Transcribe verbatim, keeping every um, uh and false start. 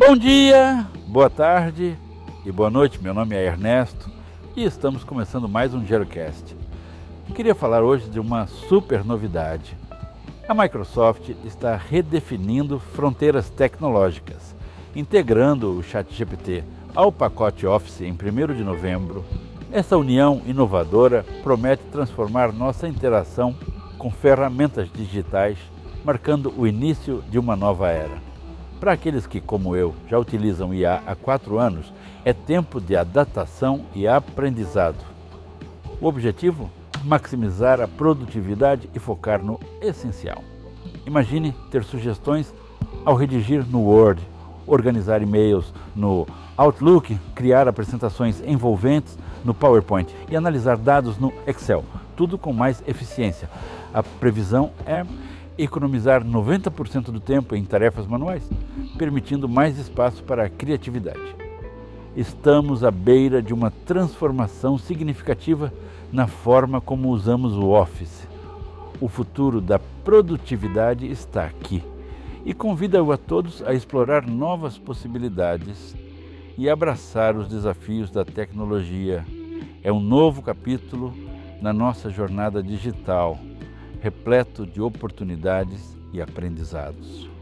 Bom dia, boa tarde e boa noite. Meu nome é Ernesto e estamos começando mais um GeroCast. Queria falar hoje de uma super novidade. A Microsoft está redefinindo fronteiras tecnológicas, integrando o ChatGPT ao pacote Office em primeiro de novembro. Essa união inovadora promete transformar nossa interação com ferramentas digitais, marcando o início de uma nova era. Para aqueles que, como eu, já utilizam I A há quatro anos, é tempo de adaptação e aprendizado. O objetivo? Maximizar a produtividade e focar no essencial. Imagine ter sugestões ao redigir no Word, organizar e-mails no Outlook, criar apresentações envolventes no PowerPoint e analisar dados no Excel, tudo com mais eficiência. A previsão é economizar noventa por cento do tempo em tarefas manuais, permitindo mais espaço para a criatividade. Estamos à beira de uma transformação significativa na forma como usamos o Office. O futuro da produtividade está aqui e convido a todos a explorar novas possibilidades e abraçar os desafios da tecnologia. É um novo capítulo na nossa jornada digital, repleto de oportunidades e aprendizados.